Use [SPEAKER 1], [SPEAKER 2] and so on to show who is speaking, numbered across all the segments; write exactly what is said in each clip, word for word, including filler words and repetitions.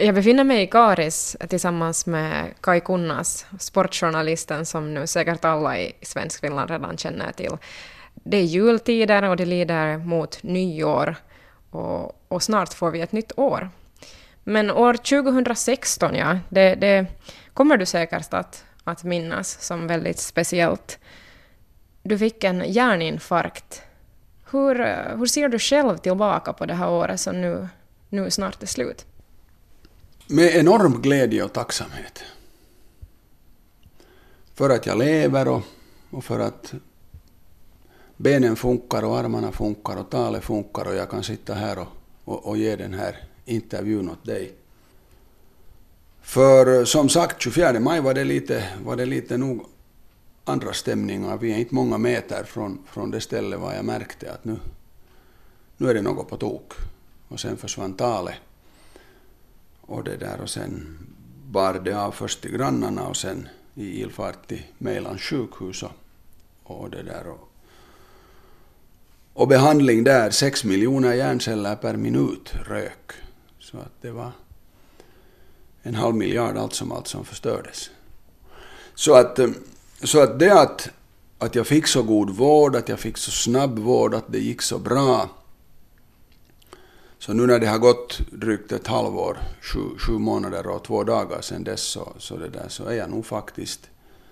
[SPEAKER 1] Jag befinner mig i Karis tillsammans med Kai Kunnas, sportjournalisten som nu säkert alla i Svenskfinland redan känner till. Det är jultider och det lider mot nyår och, och snart får vi ett nytt år. Men år tjugohundrasexton, ja, det, det kommer du säkert att, att minnas som väldigt speciellt. Du fick en hjärninfarkt. Hur, hur ser du själv tillbaka på det här året som nu, nu snart är slut?
[SPEAKER 2] Med enorm glädje och tacksamhet. För att jag lever och, och för att benen funkar och armarna funkar och talet funkar och jag kan sitta här och, och, och ge den här intervjun åt dig. För som sagt, tjugofjärde maj var det lite, var det lite nog andra stämningar. Vi är inte många meter från, från det stället var jag märkte att nu, nu är det något på tok. Och sen försvann talet. Och det där och sen bar det av först till grannarna och sen i ilfart till Mejlans sjukhus och, och det där och, och behandling där, sex miljoner hjärnceller per minut rök. Så att det var en halv miljard allt som allt som förstördes. Så att, så att det att, att jag fick så god vård, att jag fick så snabb vård, att det gick så bra. Så nu när det har gått drygt ett halvår, sju, sju månader och två dagar sedan dess så, så, det där, så är jag nog faktiskt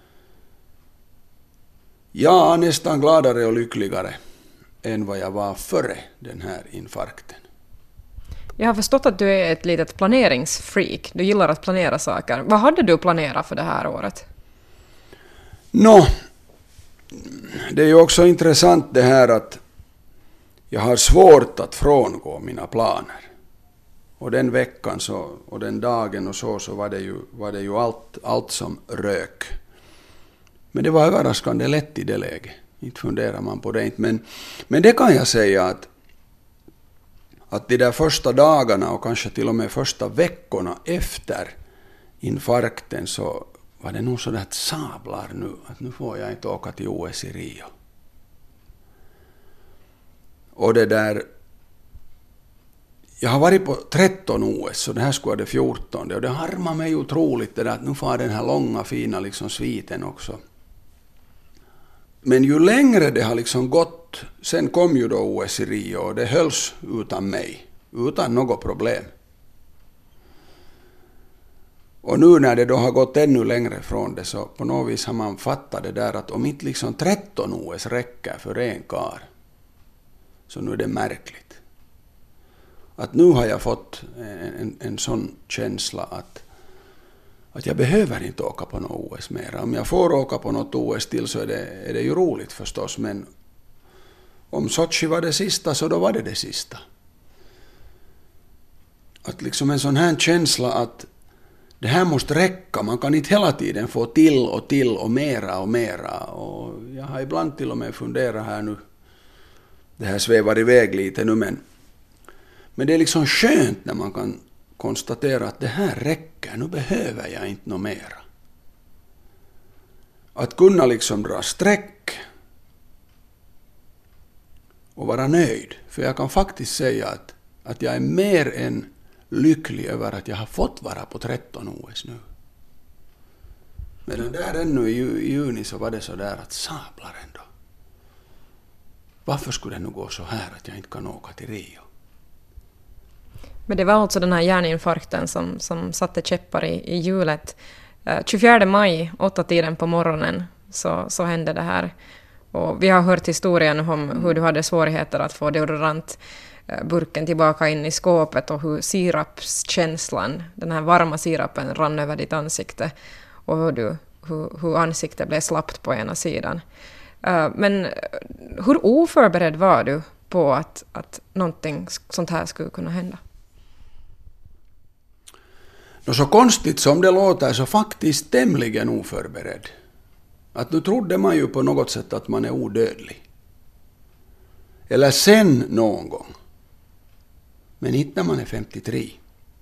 [SPEAKER 2] ja, nästan gladare och lyckligare än vad jag var före den här infarkten.
[SPEAKER 1] Jag har förstått att du är ett litet planeringsfreak. Du gillar att planera saker. Vad hade du planerat för det här året?
[SPEAKER 2] Nå, det är ju också intressant det här att jag har svårt att frångå mina planer. Och den veckan så, och den dagen och så, så var det ju, var det ju allt, allt som rök. Men det var överraskande lätt i det läget. Inte funderar man på det inte. Men, men det kan jag säga att, att de där första dagarna och kanske till och med första veckorna efter infarkten så var det nog så där att sablar nu. Att nu får jag inte åka till O S i Rio. Och det där, jag har varit på tretton O S och det här skulle vara det fjortonde och det harmar mig otroligt det där att nu får den här långa fina liksom sviten också. Men ju längre det har liksom gått, sen kom ju då O S i Rio och det hölls utan mig, utan något problem. Och nu när det då har gått ännu längre från det så på något vis har man fattat det där att om inte liksom tretton O S räcker för en kar. Så nu är det märkligt. Att nu har jag fått en, en, en sån känsla att, att jag behöver inte åka på något O S mer. Om jag får åka på något O S till så är det, är det ju roligt förstås. Men om Sochi var det sista så då var det det sista. Att liksom en sån här känsla att det här måste räcka. Man kan inte hela tiden få till och till och mera och mera. Och jag har ibland till och med funderat här nu. Det här svävar iväg lite nu men, men det är liksom skönt när man kan konstatera att det här räcker, nu behöver jag inte något mera. Att kunna liksom dra streck och vara nöjd. För jag kan faktiskt säga att, att jag är mer än lycklig över att jag har fått vara på tretton O S nu. Men där ännu i juni så var det så där att sablar ändå. Varför skulle det nu gå så här att jag inte kan åka till Rio?
[SPEAKER 1] Men det var alltså den här hjärninfarkten som, som satte käppar i, i hjulet. Uh, tjugofjärde maj, åtta tiden på morgonen, så, så hände det här. Och vi har hört historien om hur du hade svårigheter att få deodorantburken tillbaka in i skåpet och hur sirapskänslan, den här varma sirapen, rann över ditt ansikte och hur, du, hur, hur ansiktet blev slappt på ena sidan. Men hur oförberedd var du på att, att någonting sånt här skulle kunna hända?
[SPEAKER 2] Och så konstigt som det låter så faktiskt tämligen oförberedd. Att nu trodde man ju på något sätt att man är odödlig. Eller sen någon gång. Men inte när man är femtiotre.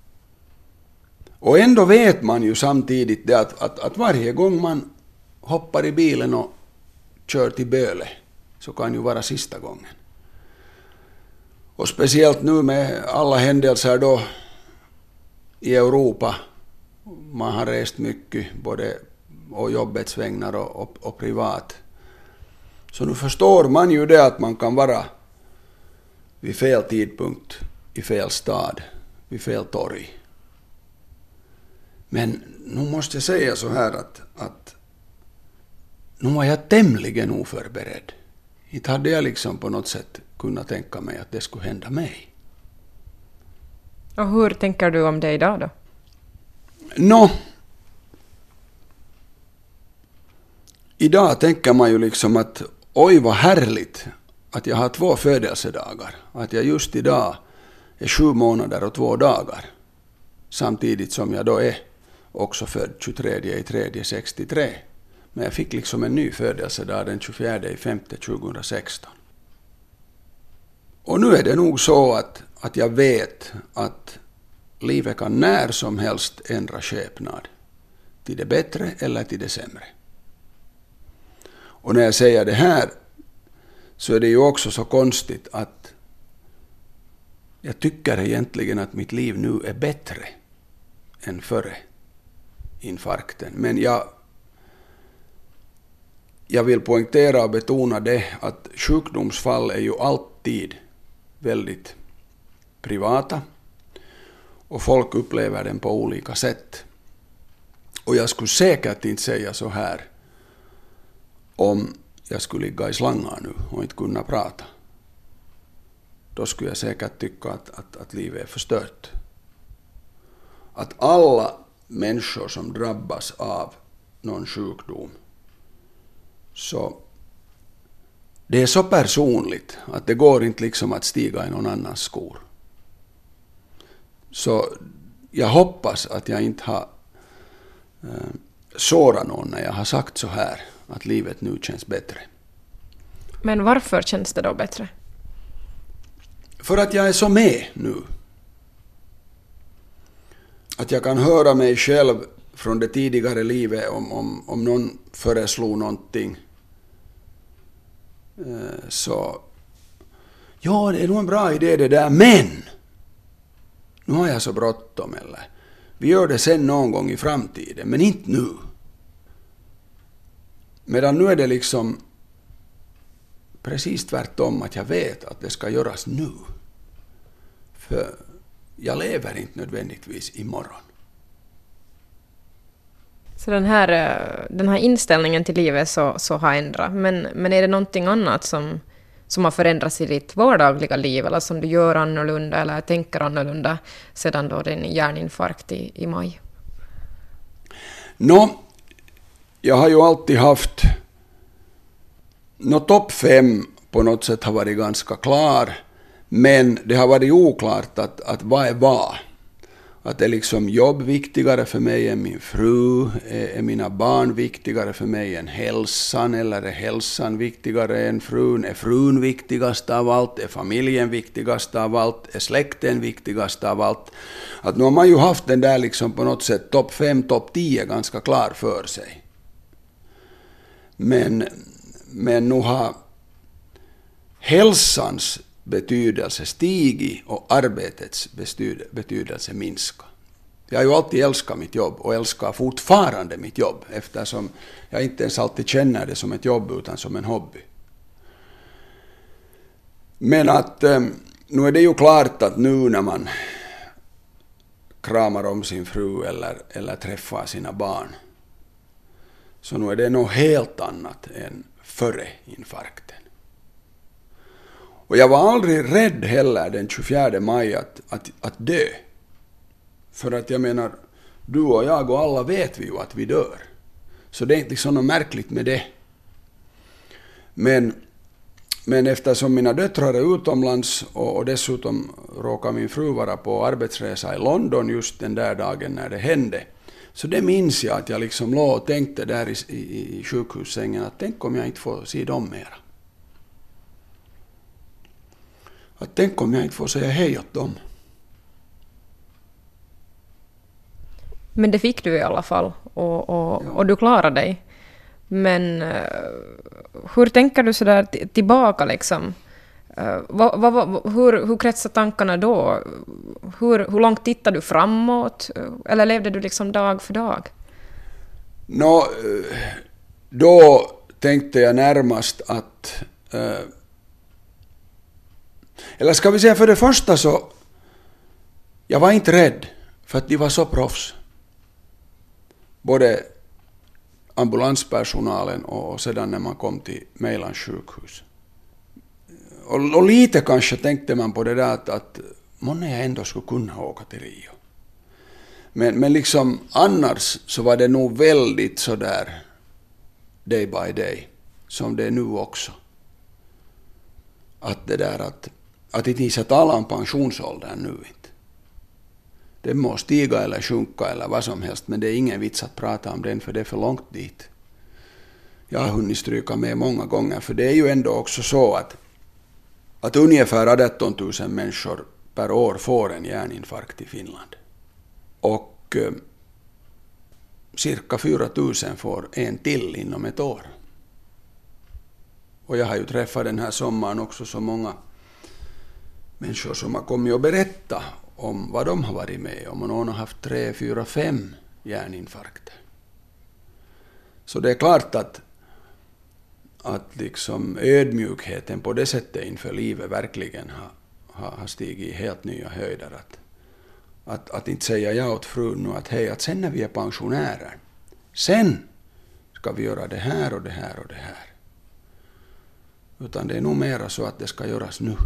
[SPEAKER 2] Och ändå vet man ju samtidigt det att, att, att varje gång man hoppar i bilen och kör till Böle så kan ju vara sista gången. Och speciellt nu med alla händelser då i Europa. Man har rest mycket, både och jobbets vägnar och, och, och privat. Så nu förstår man ju det att man kan vara vid fel tidpunkt, i fel stad, vid fel torg. Men nu måste jag säga så här att, att nu var jag tämligen oförberedd. Inte hade jag liksom på något sätt kunnat tänka mig att det skulle hända mig.
[SPEAKER 1] Och hur tänker du om det idag då?
[SPEAKER 2] Nå, idag tänker man ju liksom att oj vad härligt att jag har två födelsedagar. Att jag just idag är sju månader och två dagar. Samtidigt som jag då är också född tjugotredje i tredje sextiotre. Men jag fick liksom en ny födelsedag den tjugofjärde i femte tjugohundrasexton. Och nu är det nog så att, att jag vet att livet kan när som helst ändra skepnad. Till det bättre eller till det sämre. Och när jag säger det här så är det ju också så konstigt att jag tycker egentligen att mitt liv nu är bättre än före infarkten. Men jag, jag vill poängtera och betona det att sjukdomsfall är ju alltid väldigt privata och folk upplever den på olika sätt. Och jag skulle säkert inte säga så här om jag skulle ligga i slangar nu och inte kunna prata. Då skulle jag säkert tycka att, att, att livet är förstört. Att alla människor som drabbas av någon sjukdom, så det är så personligt att det går inte liksom att stiga i någon annans skor. Så jag hoppas att jag inte har eh, sårat någon när jag har sagt så här, att livet nu känns bättre.
[SPEAKER 1] Men varför känns det då bättre?
[SPEAKER 2] För att jag är så med nu. Att jag kan höra mig själv från det tidigare livet om, om, om någon föreslog någonting. Så ja, det är nog en bra idé det där, men nu har jag så bråttom, eller vi gör det sen någon gång i framtiden, men inte nu. Medan nu är det liksom precis tvärtom, att jag vet att det ska göras nu. För jag lever inte nödvändigtvis imorgon.
[SPEAKER 1] Så den här, den här inställningen till livet så, så har ändrat. Men, men är det någonting annat som, som har förändrats i ditt vardagliga liv, eller som du gör annorlunda eller tänker annorlunda sedan då din hjärninfarkt i, i maj?
[SPEAKER 2] Nå, jag har ju alltid haft nå topp fem på något sätt har varit ganska klar, men det har varit oklart att, att vad är vad. Att är liksom jobb viktigare för mig än min fru? Är, är mina barn viktigare för mig än hälsan? Eller är hälsan viktigare än frun? Är frun viktigast av allt? Är familjen viktigast av allt? Är släkten viktigast av allt? Att nu har man ju haft den där liksom på något sätt topp fem, topp tio ganska klar för sig. Men, men nu har hälsans betydelse stigit och arbetets betydelse minskat. Jag har ju alltid älskat mitt jobb och älskar fortfarande mitt jobb, eftersom jag inte ens alltid känner det som ett jobb utan som en hobby. Men att nu är det ju klart att nu när man kramar om sin fru eller, eller träffar sina barn, så nu är det något helt annat än före infarkten. Och jag var aldrig rädd heller den tjugofjärde maj att, att, att dö. För att jag menar, du och jag och alla vet vi ju att vi dör. Så det är inte liksom något märkligt med det. Men, men eftersom mina döttrar är utomlands och, och dessutom råkar min fru vara på arbetsresa i London just den där dagen när det hände. Så det minns jag att jag liksom låg och tänkte där i, i, i sjukhussängen att tänk om jag inte får se dem mera. Att tänk om jag inte får säga hej åt dem.
[SPEAKER 1] Men det fick du i alla fall och, och, ja. och du klarade dig. Men uh, hur tänker du så där t- tillbaka liksom? Uh, vad, vad, hur, hur kretsar tankarna då? Hur, hur långt tittar du framåt? Eller levde du liksom dag för dag?
[SPEAKER 2] Nå, då tänkte jag närmast att... Uh, eller ska vi säga för det första så... Jag var inte rädd för att de var så proffs. Både ambulanspersonalen och sedan när man kom till Mejlans sjukhus. Och, och lite kanske tänkte man på det där att, att månne jag ändå skulle kunna åka till Rio. Men, men liksom annars så var det nog väldigt så där day by day som det är nu också. Att det där att, att inte ska tala om pensionsåldern nu inte. Det må stiga eller sjunka eller vad som helst, men det är ingen vits att prata om den för det är för långt dit. Jag har hunnit stryka med många gånger, för det är ju ändå också så att, att ungefär arton tusen människor per år får en hjärninfarkt i Finland. Och eh, cirka fyra tusen får en till inom ett år. Och jag har ju träffat den här sommaren också så många människor som har kommit och berättat om vad de har varit med om, och någon har haft tre, fyra, fem hjärninfarkter. Så det är klart att, att liksom ödmjukheten på det sättet inför livet verkligen har, har, har stigit i helt nya höjder. Att, att, att inte säga ja åt frun nu att hej, att sen när vi är pensionärer, sen ska vi göra det här och det här och det här. Utan det är nog mera så att det ska göras nu.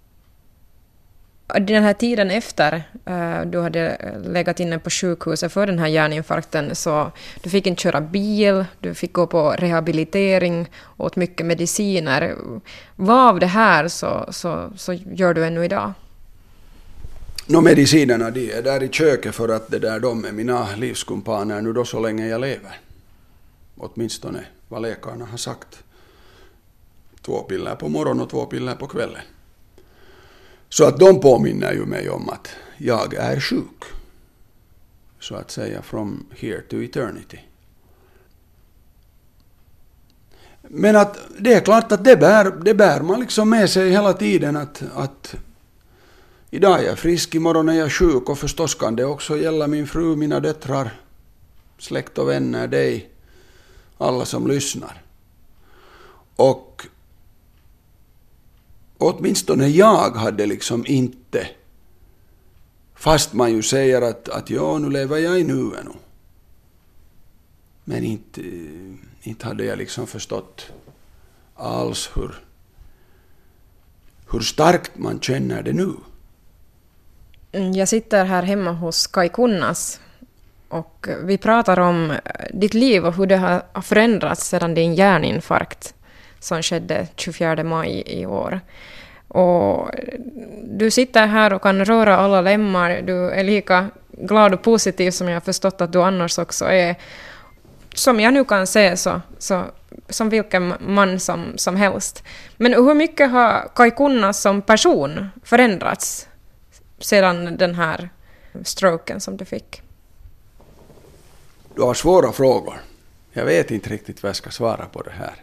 [SPEAKER 1] Den här tiden efter uh, du hade legat inne på sjukhuset för den här hjärninfarkten, så du fick inte köra bil, du fick gå på rehabilitering, åt mycket mediciner. Vad av det här så, så, så gör du ännu idag?
[SPEAKER 2] Nå, medicinerna de är där i köket för att det där de är mina livskumpaner nu då så länge jag lever. Åtminstone vad läkarna har sagt. Två piller på morgon och två piller på kvällen. Så att de påminner ju mig om att jag är sjuk. Så att säga from here to eternity. Men att det är klart att det bär, det bär man liksom med sig hela tiden att, att idag är jag frisk, imorgon är jag sjuk, och förstås kan det också gälla min fru, mina döttrar, släkt och vänner, dig, alla som lyssnar. Och åtminstone jag hade liksom inte, fast man ju säger att, att ja, nu lever jag i nuet nu. Men inte, inte hade jag liksom förstått alls hur, hur starkt man känner det nu.
[SPEAKER 1] Jag sitter här hemma hos Kai Kunnas och vi pratar om ditt liv och hur det har förändrats sedan din hjärninfarkt som skedde tjugofjärde maj i år. Och du sitter här och kan röra alla lemmar. Du är lika glad och positiv som jag har förstått att du annars också är. Som jag nu kan se så, så som vilken man som, som helst. Men hur mycket har Kai Kunnas som person förändrats sedan den här stroken som du fick?
[SPEAKER 2] Du har svåra frågor. Jag vet inte riktigt vad jag ska svara på det här.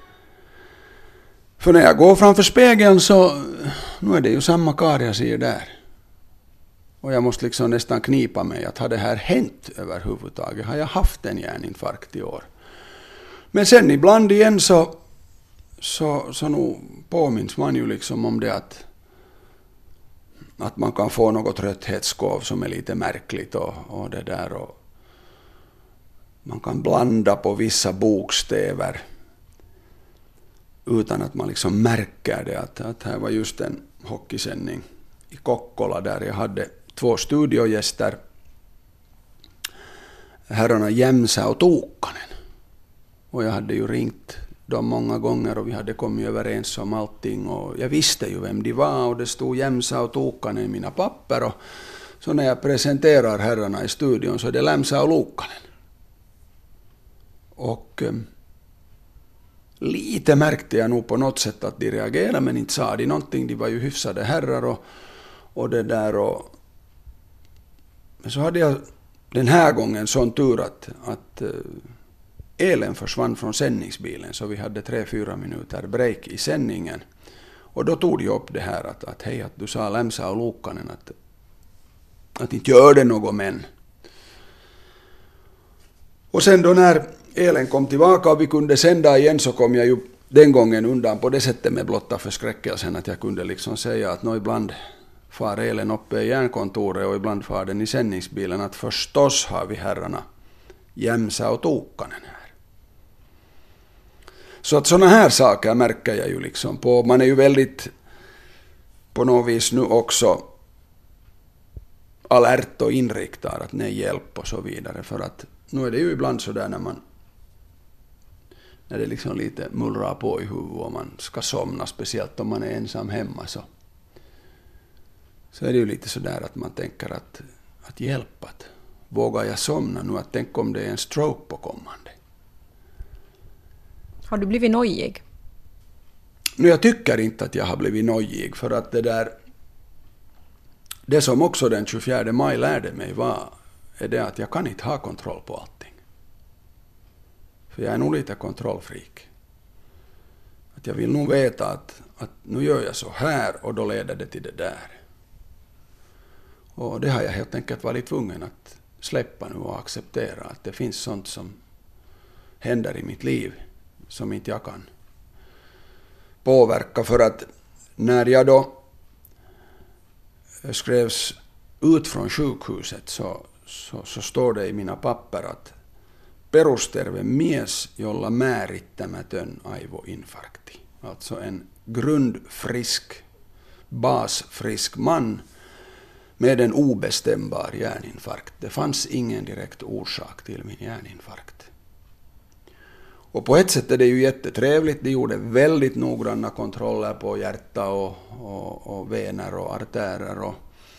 [SPEAKER 2] För när jag går framför spegeln så nu är det ju samma kar jag ser där. Och jag måste liksom nästan knipa mig att har det här hänt överhuvudtaget? Har jag haft en hjärninfarkt i år? Men sen ibland igen så, så, så nog påminns man ju liksom om det att, att man kan få något trötthetsskov som är lite märkligt och, och det där. Och man kan blanda på vissa bokstäver utan att man liksom märker det. Att, att här var just en hockeysändning i Kokkola där jag hade två studiogäster, herrarna Jämsä och Tuukkanen. Och jag hade ju ringt dem många gånger och vi hade kommit överens om allting. Och jag visste ju vem de var och det stod Jämsä och Tuukkanen i mina papper. Och så när jag presenterar herrarna i studion så är det Lämsä och Luukkanen. Och eh, lite märkte jag nog på något sätt att de reagerade, men inte sa de någonting. De var ju hyfsade herrar och, och det där. Och, men så hade jag den här gången sån tur att, att eh, elen försvann från sändningsbilen, så vi hade tre, fyra minuter break i sändningen. Och då tog jag upp det här att, att hej, att du sa Lämsa och Luukkanen att, att inte gör det något men. Och sen då när elen kom tillbaka och vi kunde sända igen så kom jag ju den gången undan på det sättet med blotta förskräckelsen att jag kunde liksom säga att nå ibland far elen uppe i järnkontoret och ibland far den i sändningsbilen att förstås har vi herrarna Jämsä och Tuukkanen här. Så att såna här saker märker jag ju liksom på. Man är ju väldigt på något vis nu också alert och inriktad att nej hjälp och så vidare. För att nu är det ju ibland så där när man när det liksom lite mullrar på i huvudet och man ska somna, speciellt om man är ensam hemma så, så är det ju lite så där att man tänker att, att hjälpa, att vågar jag somna nu, att tänk om det är en stroke på kommande.
[SPEAKER 1] Har du blivit nojig?
[SPEAKER 2] Nu jag tycker inte att jag har blivit nojig för att det där det som också den tjugofjärde maj lärde mig var är det att jag kan inte ha kontroll på allting. För jag är nog lite kontrollfreak. Att jag vill nog veta att, att nu gör jag så här och då leder det till det där. Och det har jag helt enkelt varit tvungen att släppa nu och acceptera att det finns sånt som händer i mitt liv som inte jag kan påverka. För att när jag då skrevs ut från sjukhuset så, så, så står det i mina papper att perusterve mies, jolla määrittämätön aivoinfarkti. Alltså en grundfrisk, basfrisk man med en obestämbar hjärninfarkt. Det fanns ingen direkt orsak till min hjärninfarkt. Och på ett sätt är det ju jättetrevligt. De gjorde väldigt noggranna kontroller på hjärta och, och, och vener och artärer och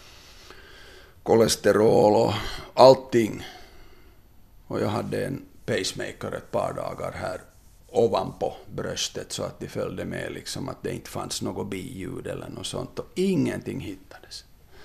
[SPEAKER 2] kolesterol och allting. Och jag hade en pacemaker ett par dagar här ovanpå bröstet så att de följde med liksom att det inte fanns något biljud eller något sånt och ingenting hittades.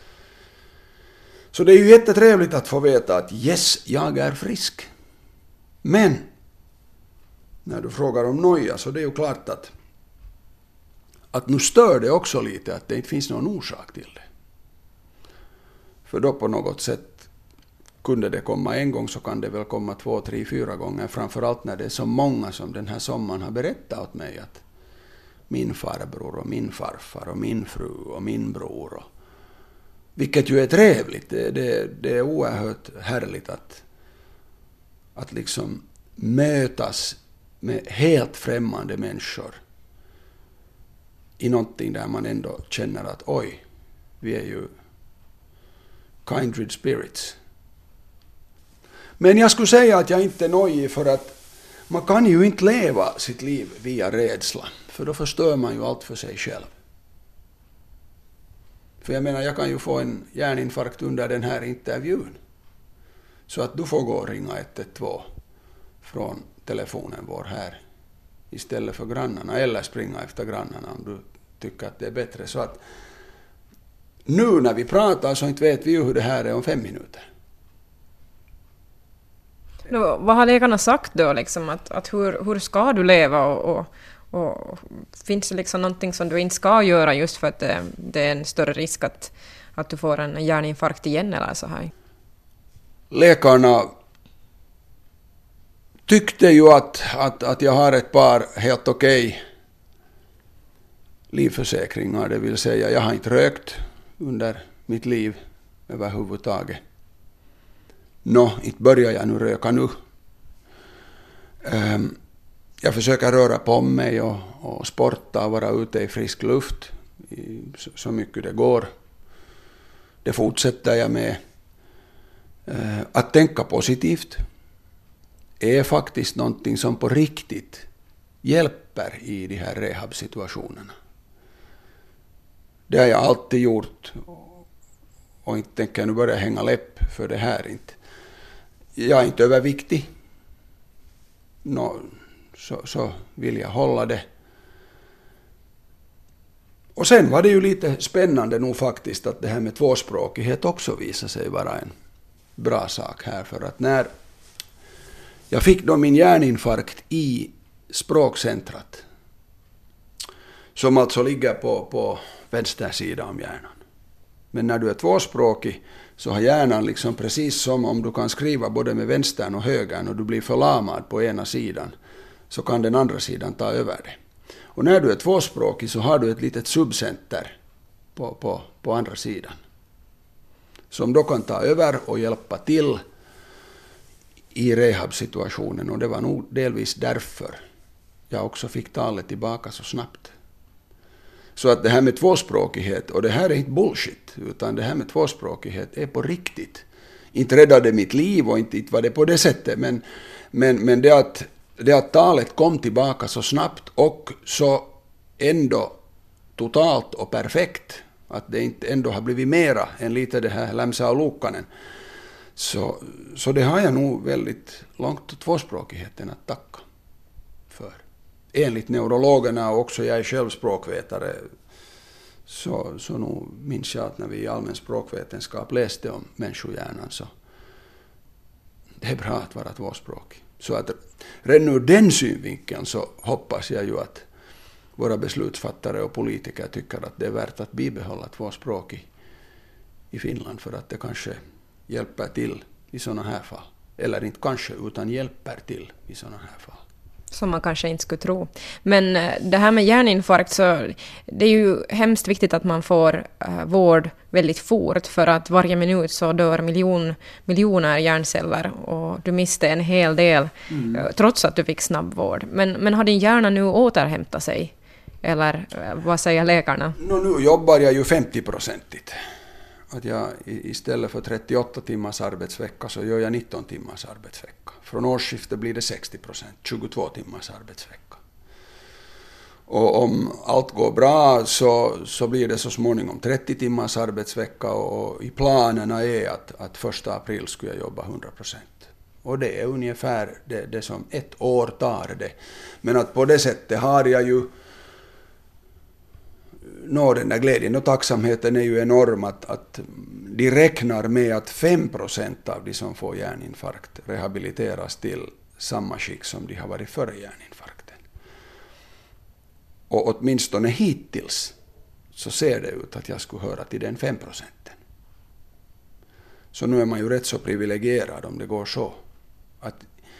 [SPEAKER 2] Så det är ju jättetrevligt att få veta att yes, jag är frisk. Men när du frågar om noja så det är ju klart att att nu stör det också lite att det inte finns någon orsak till det. För då på något sätt kunde det komma en gång så kan det väl komma två, tre, fyra gånger. Framförallt när det är så många som den här sommaren har berättat åt mig att min farbror och min farfar och min fru och min bror. Och, vilket ju är trevligt. Det, det, det är oerhört härligt att, att liksom mötas med helt främmande människor i någonting där man ändå känner att oj, vi är ju kindred spirits. Men jag skulle säga att jag inte är nojig för att man kan ju inte leva sitt liv via rädsla. För då förstör man ju allt för sig själv. För jag menar, jag kan ju få en hjärninfarkt under den här intervjun. Så att du får gå och ringa ett ett två från telefonen vår här istället för grannarna. Eller springa efter grannarna om du tycker att det är bättre. Så att nu när vi pratar så inte vet vi ju hur det här är om fem minuter.
[SPEAKER 1] Då, vad har läkarna sagt då? Liksom, att, att hur, hur ska du leva? Och, och, och finns det liksom någonting som du inte ska göra just för att det, det är en större risk att, att du får en hjärninfarkt igen eller så här?
[SPEAKER 2] Läkarna tyckte ju att, att, att jag har ett par helt okej livförsäkringar. Det vill säga jag har inte rökt under mitt liv överhuvudtaget. Nå, inte börjar jag nu röka nu. Um, jag försöker röra på mig och, och sporta och vara ute i frisk luft i, så, så mycket det går. Det fortsätter jag med. Uh, att tänka positivt är faktiskt någonting som på riktigt hjälper i de här rehabsituationerna. Det har jag alltid gjort och inte tänker jag nu börja hänga läpp för det här inte. Jag är inte överviktig. Nå, så, så vill jag hålla det. Och sen var det ju lite spännande nog faktiskt att det här med tvåspråkighet också visade sig vara en bra sak här. För att när jag fick då min hjärninfarkt i språkcentrat som alltså ligger på, på vänster sida om hjärnan. Men när du är tvåspråkig så har hjärnan liksom precis som om du kan skriva både med vänstern och högern och du blir förlamad på ena sidan, så kan den andra sidan ta över det. Och när du är tvåspråkig så har du ett litet subcenter på, på, på andra sidan som då kan ta över och hjälpa till i rehabsituationen, och det var nog delvis därför jag också fick talet tillbaka så snabbt. Så att det här med tvåspråkighet, och det här är inte bullshit, utan det här med tvåspråkighet är på riktigt. Inte räddade mitt liv och inte, inte var det på det sättet, men, men, men det, att, det att talet kom tillbaka så snabbt och så ändå totalt och perfekt, att det inte ändå har blivit mera än lite det här lämsa och lokanen, så, så det har jag nog väldigt långt tvåspråkigheten att tacka för. Enligt neurologerna, och också jag är själv språkvetare, så, så nog minns jag att när vi i allmän språkvetenskap läste om människohjärnan, så det är bra att vara tvåspråkig. Så att redan ur den synvinkeln så hoppas jag ju att våra beslutsfattare och politiker tycker att det är värt att bibehålla tvåspråk i, i Finland, för att det kanske hjälper till i sådana här fall. Eller inte kanske, utan hjälper till i sådana här fall.
[SPEAKER 1] Som man kanske inte skulle tro. Men det här med hjärninfarkt, så det är ju hemskt viktigt att man får uh, vård väldigt fort, för att varje minut så dör miljon, miljoner hjärnceller och du miste en hel del mm. uh, trots att du fick snabb vård. Men, men har din hjärna nu återhämtat sig? Eller uh, vad säger läkarna?
[SPEAKER 2] No, nu jobbar jag ju femtio-procentigt. Att jag istället för trettioåtta timmars arbetsvecka så gör jag nitton timmars arbetsvecka. Från årsskiftet blir det sextio procent, tjugotvå timmars arbetsvecka. Och om allt går bra så, så blir det så småningom trettio timmars arbetsvecka, och i planerna är att, att första april skulle jag jobba hundra procent. Och det är ungefär det, det som ett år tar det. Men att på det sättet har jag ju nå, den där glädjen och tacksamheten är ju enorm, att, att de räknar med att fem procent av de som får hjärninfarkt rehabiliteras till samma skick som de har varit före hjärninfarkten. Och åtminstone hittills så ser det ut att jag skulle höra till den fem procenten. Så nu är man ju rätt så privilegierad om det går så. Att,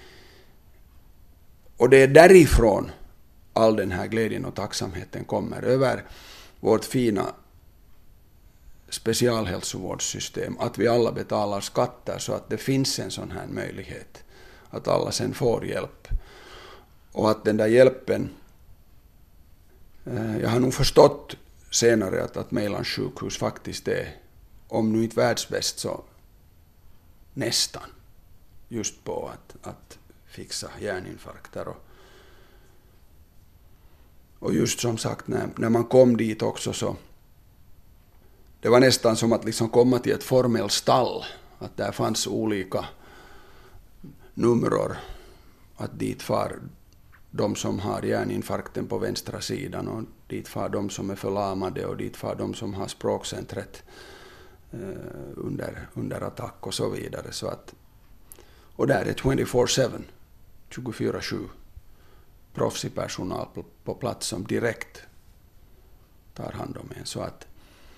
[SPEAKER 2] och det är därifrån all den här glädjen och tacksamheten kommer, över vårt fina specialhälsovårdssystem, att vi alla betalar skatter så att det finns en sån här möjlighet, att alla sen får hjälp. Och att den där hjälpen, eh, jag har nog förstått senare att, att Mejlans sjukhus faktiskt är, om nu inte världsbäst så nästan, just på att, att fixa hjärninfarkter. Och, och just som sagt, när, när man kom dit också, så det var nästan som att liksom komma till ett formellt stall, att där fanns olika nummer, att dit far de som har hjärninfarkten på vänstra sidan, och dit far de som är förlamade, och dit far de som har språkcentret eh, under, under attack och så vidare. Så att, och där är tjugofyra sju, tjugofyra sju proffsig personal på, på plats som direkt tar hand om en. Så att,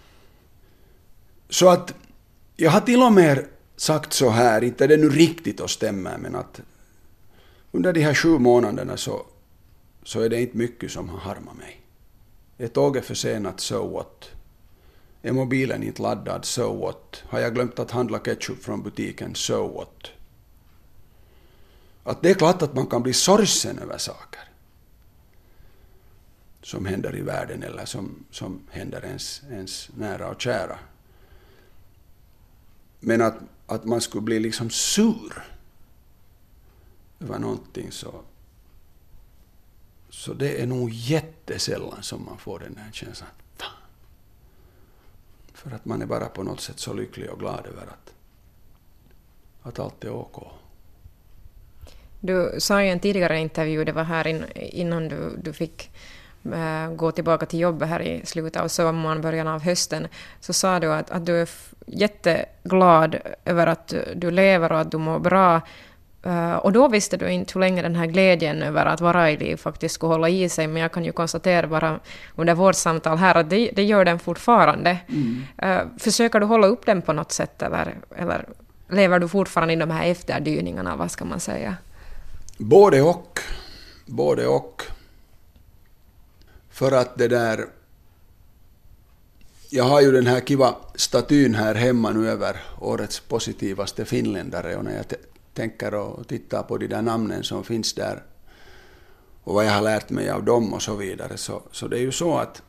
[SPEAKER 2] så att jag har till och med sagt så här, inte det nu riktigt att stämma, men att under de här sju månaderna så, så är det inte mycket som har harmat mig. Är tåget försenat, so what? Är mobilen inte laddad, so what? Har jag glömt att handla ketchup från butiken, so what? Att det är klart att man kan bli sorgsen över saker som händer i världen, eller som, som händer ens, ens nära och kära. Men att, att man skulle bli liksom sur över någonting, så, så det är nog jättesällan som man får den här känslan. Fan. För att man är bara på något sätt så lycklig och glad över att, att allt är ok.
[SPEAKER 1] Du sa i en tidigare intervju, det var här in, innan du, du fick äh, gå tillbaka till jobbet här i slutet av sommaren, början av hösten, så sa du att, att du är f- jätteglad över att du lever och att du mår bra, Uh, och då visste du inte hur länge den här glädjen över att vara i liv faktiskt skulle hålla i sig, men jag kan ju konstatera bara under vårt samtal här att det, det gör den fortfarande. Mm. Uh, försöker du hålla upp den på något sätt, eller, eller lever du fortfarande i de här efterdyningarna, vad ska man säga?
[SPEAKER 2] Både och. Både och. För att det där... Jag har ju den här kiva statyn här hemma nu över årets positivaste finländare, och när jag t- tänker och tittar på de där namnen som finns där och vad jag har lärt mig av dem och så vidare, så, så det är ju så att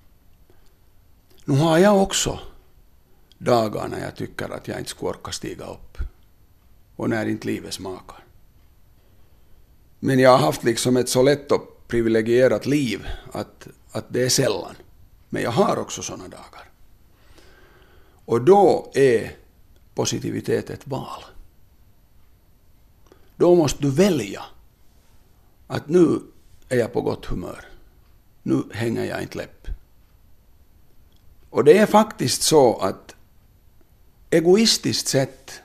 [SPEAKER 2] nu har jag också dagar när jag tycker att jag inte ska orka stiga upp och när inte livet smakar. Men jag har haft liksom ett så lätt och privilegierat liv att, att det är sällan. Men jag har också sådana dagar. Och då är positivitet ett val. Då måste du välja att nu är jag på gott humör. Nu hänger jag inte läpp. Och det är faktiskt så att egoistiskt sett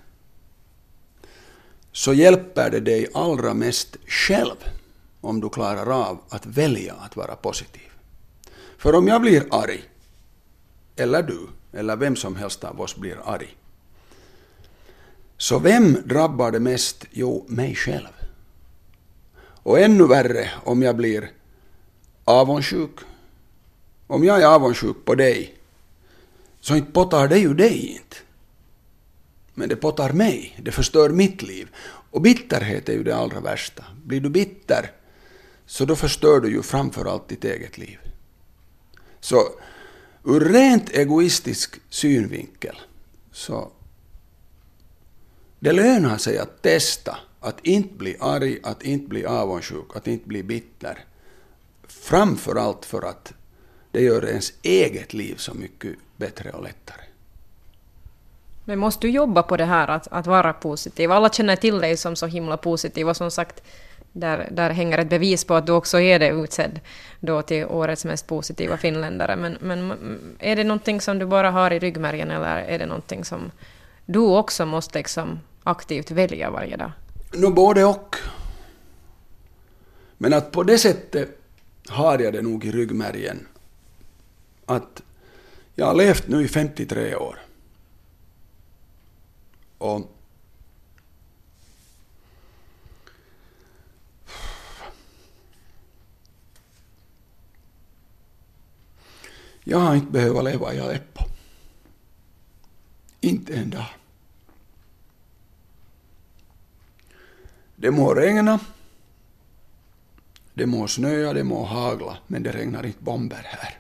[SPEAKER 2] så hjälper det dig allra mest själv om du klarar av att välja att vara positiv. För om jag blir arg, eller du, eller vem som helst av oss blir arg, så vem drabbar det mest? Jo, mig själv. Och ännu värre om jag blir avundsjuk. Om jag är avundsjuk på dig, så inte potar det ju dig inte. Men det potar mig, det förstör mitt liv. Och bitterhet är ju det allra värsta. Blir du bitter, så då förstör du ju framförallt ditt eget liv. Så ur rent egoistisk synvinkel, så det lönar sig att testa att inte bli arg, att inte bli avundsjuk, att inte bli bitter. Framförallt för att det gör ens eget liv så mycket bättre och lättare.
[SPEAKER 1] Men måste du jobba på det här att, att vara positiv? Alla känner till dig som så himla positiv, och som sagt, där, där hänger ett bevis på att du också är det utsedd då till årets mest positiva finländare. Men, men är det någonting som du bara har i ryggmärgen, eller är det någonting som du också måste liksom aktivt välja varje dag?
[SPEAKER 2] Nå, både och. Men att på det sättet har jag det nog i ryggmärgen att jag har levt nu i femtiotre år. Och jag har inte behövt leva i Aleppo. Inte en dag. Det må regna, det må snöa, det må hagla, men det regnar inte bomber här.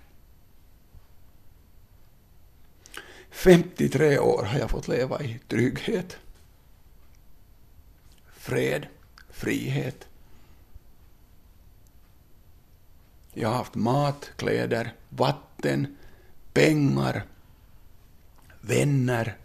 [SPEAKER 2] femtiotre år har jag fått leva i trygghet, fred, frihet. Jag har haft mat, kläder, vatten, pengar, vänner.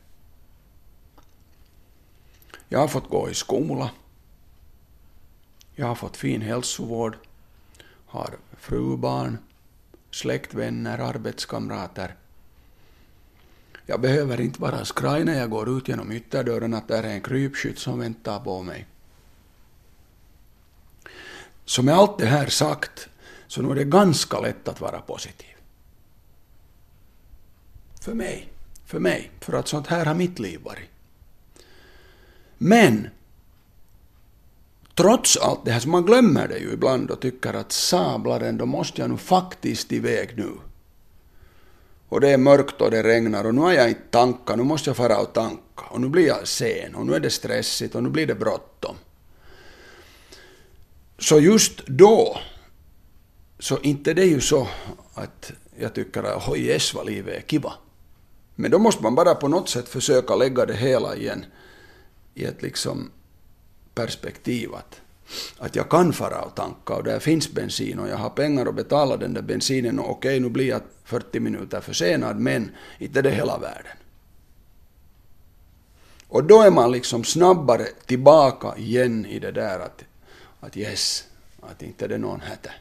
[SPEAKER 2] Jag har fått gå i skola. Jag har fått fin hälsovård, har frubarn, släktvänner, arbetskamrater. Jag behöver inte vara skraj när jag går ut genom ytterdörren att där är en krypskytt som väntar på mig. Så med allt det här sagt, så nu är det ganska lätt att vara positiv. För mig, för mig, för att sånt här har mitt liv varit. Men trots allt det här, så man glömmer det ju ibland och tycker att sablaren, då måste jag nu faktiskt iväg nu. Och det är mörkt och det regnar och nu har jag inte tankat, nu måste jag fara och tanka. Och nu blir jag sen och nu är det stressigt och nu blir det bråttom. Så just då, så inte det är ju så att jag tycker att hoj yes vad livet är kiva. Men då måste man bara på något sätt försöka lägga det hela i, en, i ett liksom perspektiv att, att jag kan fara och tanka och där finns bensin och jag har pengar att betala den där bensinen och okej, nu blir jag fyrtio minuter försenad, men inte det hela världen. Och då är man liksom snabbare tillbaka igen i det där att, att yes, att inte det är någon hätte.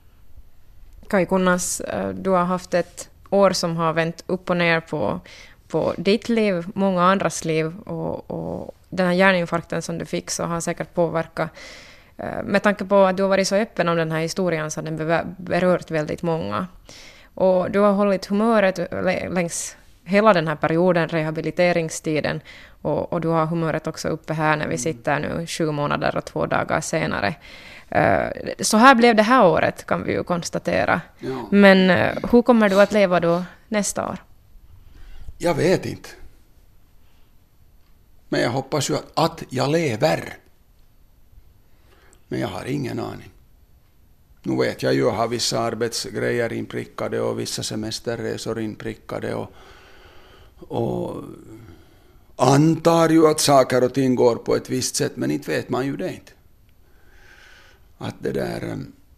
[SPEAKER 1] Kai Kunnas, du har haft ett år som har vänt upp och ner på, på ditt liv, många andras liv, och, och den här hjärninfarkten som du fick så har säkert påverkat. Med tanke på att du har varit så öppen om den här historien så har den berört väldigt många. Och du har hållit humöret längs hela den här perioden, rehabiliteringstiden, och, och du har humöret också uppe här när vi sitter nu sju månader och två dagar senare. Så här blev det här året, kan vi ju konstatera.
[SPEAKER 2] Ja.
[SPEAKER 1] Men hur kommer du att leva då nästa år?
[SPEAKER 2] Jag vet inte. Men jag hoppas ju att, att jag lever. Men jag har ingen aning. Nu vet jag ju att jag har vissa arbetsgrejer inprickade och vissa semesterresor inprickade och, och antar ju att saker och ting går på ett visst sätt, men inte vet man ju det inte. Att det där...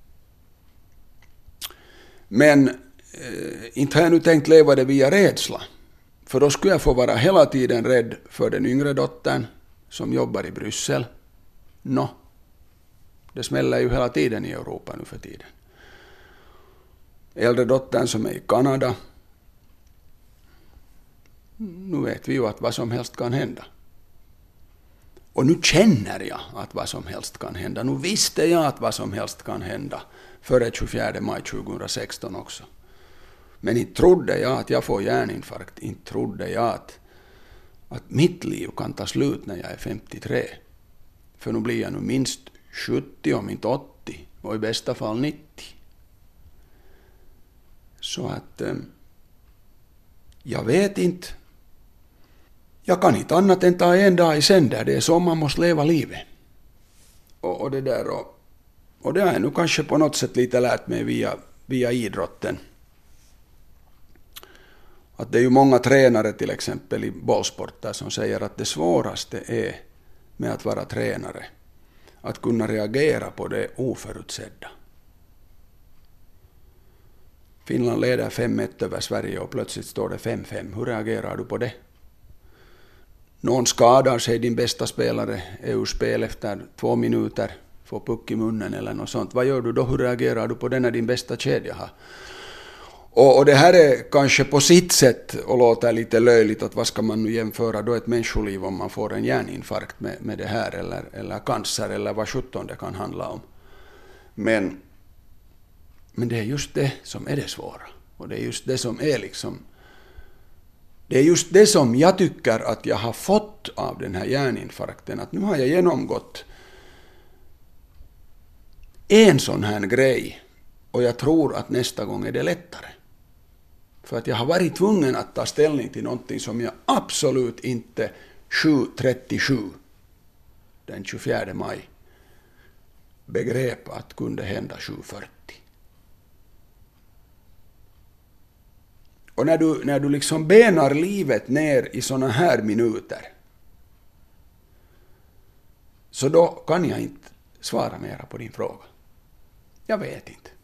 [SPEAKER 2] Men eh, inte har jag nu tänkt leva det via rädsla. För då skulle jag få vara hela tiden rädd för den yngre dottern som jobbar i Bryssel. Nå, det smäller ju hela tiden i Europa nu för tiden. Äldre dottern som är i Kanada. Nu vet vi ju att vad som helst kan hända. Och nu känner jag att vad som helst kan hända. Nu visste jag att vad som helst kan hända före tjugofjärde maj tjugohundrasexton också. Men inte trodde jag att jag får hjärninfarkt. Inte trodde jag att, att mitt liv kan ta slut när jag är femtiotre. För nu blir jag nu minst sjuttio om inte åttio. Och i bästa fall nittio. Så att... Eh, jag vet inte. Jag kan inte annat än ta en dag i sänder. Det är så man måste leva livet. Och, och det där och, och det har jag nu kanske på något sätt lite lärt mig via, via idrotten. Att det är ju många tränare till exempel i bollsporter som säger att det svåraste är med att vara tränare att kunna reagera på det oförutsedda. Finland leder fem ett över Sverige och plötsligt står det fem fem. Hur reagerar du på det? Någon skadar sig, din bästa spelare är ur spel efter två minuter, får puck i munnen eller något sånt. Vad gör du då? Hur reagerar du på det när din bästa kedja har? Och, och det här är kanske på sitt sätt och låter lite löjligt att vad ska man nu jämföra då ett människoliv om man får en hjärninfarkt med, med det här eller, eller cancer eller vad sjutton det kan handla om. Men, men det är just det som är det svåra. Och det är just det som är liksom... Det är just det som jag tycker att jag har fått av den här hjärninfarkten. Att nu har jag genomgått en sån här grej. Och jag tror att nästa gång är det lättare. För att jag har varit tvungen att ta ställning till någonting som jag absolut inte sju trettiosju den tjugofjärde maj begrep att kunde hända sju fyrtio. Och när du, när du liksom benar livet ner i såna här minuter så då kan jag inte svara mera på din fråga. Jag vet inte.